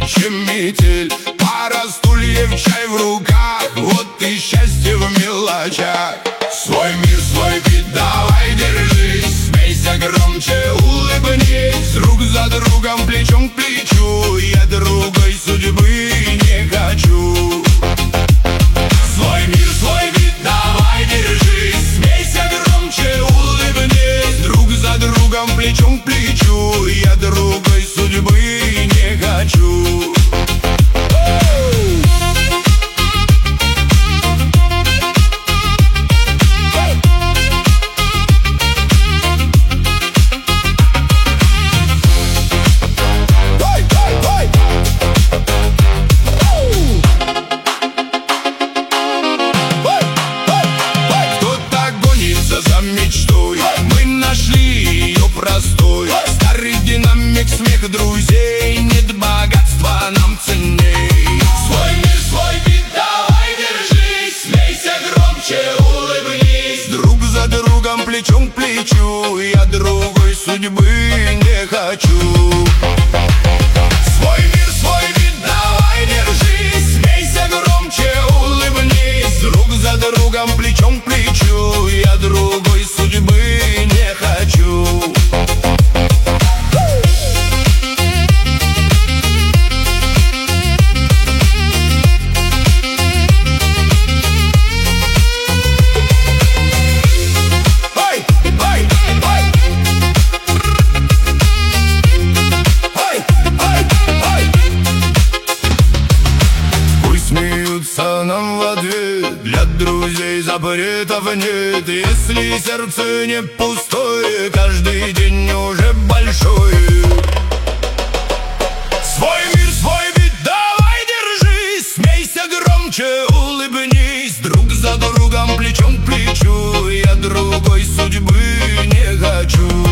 чем метель. Пара стульев, чай в руках, вот и счастье в мелочах. Свой мир, свой вид, давай держись, смейся громче, улыбнись. Друг за другом, плечом к плечу, я другой судьбы не хочу. Свой мир, свой вид, давай держись, смейся громче, улыбнись. Друг за другом, плечом к плечу, я другой судьбы не хочу. За мечтой мы нашли ее простой. Старый динамик, смех друзей, нет богатства нам ценней. Свой мир, свой вид, давай держись, смейся громче, улыбнись. Друг за другом, плечом к плечу, я другой судьбы не хочу. Свой мир, свой вид, давай держись, смейся громче, улыбнись. Друг за другом, плечом к плечу, я другой судьбы не хочу. Смеются нам в ответ, для друзей запретов нет. Если сердце не пустое, каждый день уже большой. Свой мир, свой вид, давай держись, смейся громче, улыбнись. Друг за другом, плечом к плечу, я другой судьбы не хочу.